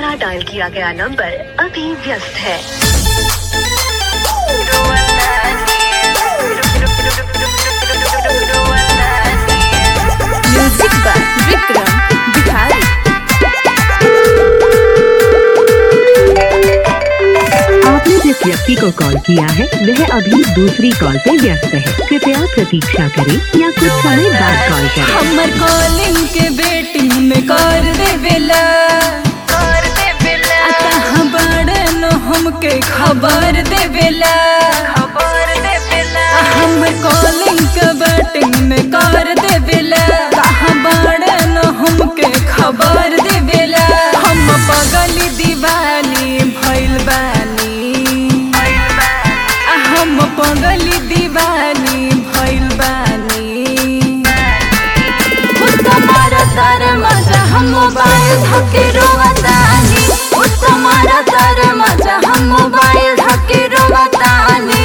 द्वारा डायल किया गया नंबर अभी व्यस्त है। Music by Vikram Bihari. आपने जिस व्यक्ति को कॉल किया है वह अभी दूसरी कॉल पे व्यस्त है, कृपया प्रतीक्षा करें या कुछ समय बाद कॉल करें। हमर कॉलिंग के बेटिंग में कर देवेला, अतः बड़न हमके खबर देवेला। हमर कॉलिंग के बेटिंग में कर देवेला, कहाँ बड़न हमके खबर देवेला। हम पगली दीवानी भइल बानी, हम पगली दीवानी भइल बानी। तुम्हारा तार मजा हम मोबाइल धके रोवतानी, तुम्हारा तार मजा हम मोबाइल धके रोवतानी।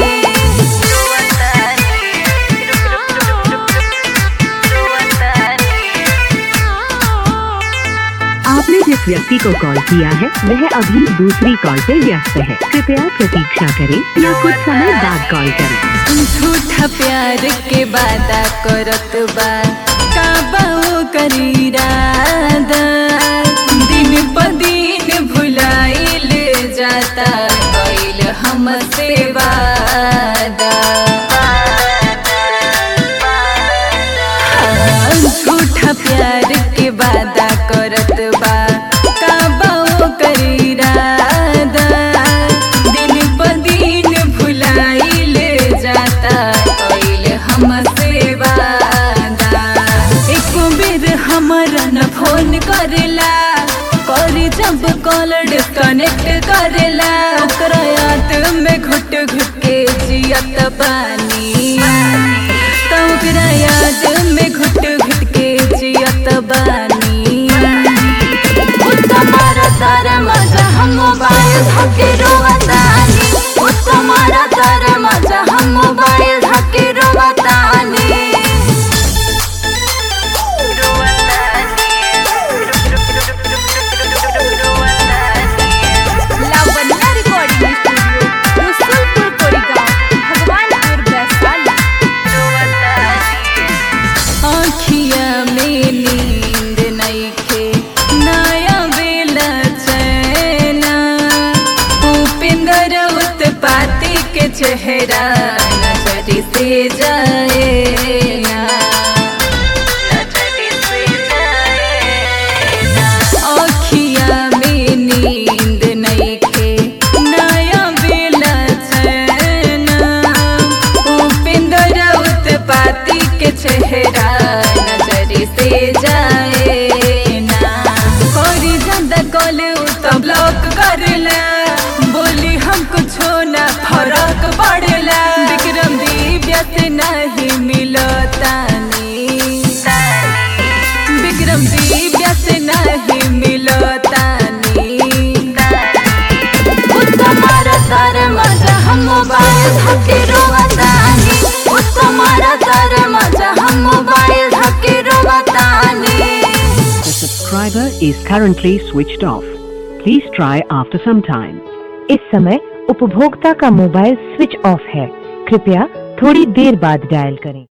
आपने जिस व्यक्ति को कॉल किया है वह अभी दूसरी कॉल पे व्यस्त है, कृपया प्रतीक्षा करें या कुछ समय बाद कॉल करें। झूठा प्यार के वादा करत बा, का बाऊ करी रादा। दिन प दिन भुलाइल जाता, कइल हमसे वादा। झूठा प्यार के वादा करत बा, का बाऊ करी रादा। दिन प दिन भुलाइल जाता, कइल हमसे वादा। एक बेर हमरा न फोन करेला, करी जब कॉल डिस्कनेक्ट करेला। ओकरा याद में घुट घुट के जियत बानी, तो ओकरा याद में घुट घुट के जियत बानी। तुम्हारा तार मजा हम मोबाइल धके रोवतानी, तुम्हारा तार मजा हम मोबाइल धके रोवतानी। Lavanya recording studio, Rasulpur Korigaon, Bhagwanpur Vaishali. आँखिया में नींद नइखे, नया बेला चैना। उपेंद्र उत्पाती के चेहरा नजर से जाएना, आँखिया में नींद नइखे, नया बेला चैना। उपेंद्र उत्पाती के चेहरा नजर से जाएना। करी ज्यादा कॉल तो ब्लॉक करेला, बोली हम कुछो ना फर्क पड़ेला। विक्रम दिव्या से नहीं मिलतानी, विक्रम दिव्या से नहीं मिलतानी। तुम्हारा तार मजा हम मोबाइल धके रोवतानी, तुम्हारा तार मजा हम मोबाइल धके रोवतानी। The subscriber is currently switched off. Please try after some time. इस समय उपभोक्ता का मोबाइल स्विच ऑफ है, कृपया थोड़ी देर बाद डायल करें।